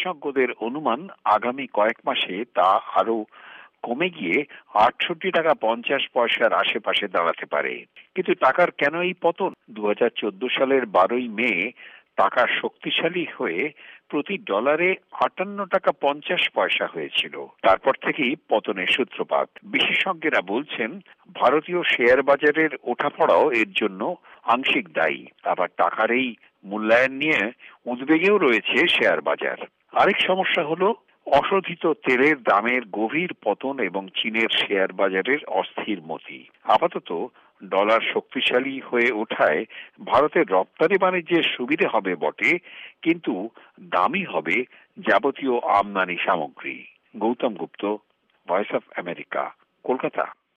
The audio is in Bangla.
বিশেষজ্ঞদের অনুমান আগামী কয়েক মাসে তা আরো কমে গিয়ে 68 টাকা 50 পয়সার আশেপাশে দাঁড়াতে পারে। কিন্তু টাকার কেন এই পতন? 2014 সালের 12ই মে টাকা শক্তিশালী হয়ে প্রতি ডলারে 58 টাকা 50 পয়সা হয়েছিল। তারপর থেকেই পতনের সূত্রপাত। বিশেষজ্ঞরা বলছেন ভারতীয় শেয়ার বাজারের ওঠাপড়াও এর জন্য আংশিক দায়ী। আবার টাকার এই মূল্যায়ন নিয়ে উদ্বেগেও রয়েছে শেয়ার বাজার। আরেক সমস্যা হলো অশোধিত তেলের দামের গভীর পতন এবং চীনের শেয়ার বাজারের অস্থির মতি। আপাতত ডলার শক্তিশালী হয়ে ওঠায় ভারতের রপ্তানি বাণিজ্যের সুবিধে হবে বটে, কিন্তু দামি হবে যাবতীয় আমদানি সামগ্রী। Gautam Gupta, voice of America, Kolkata.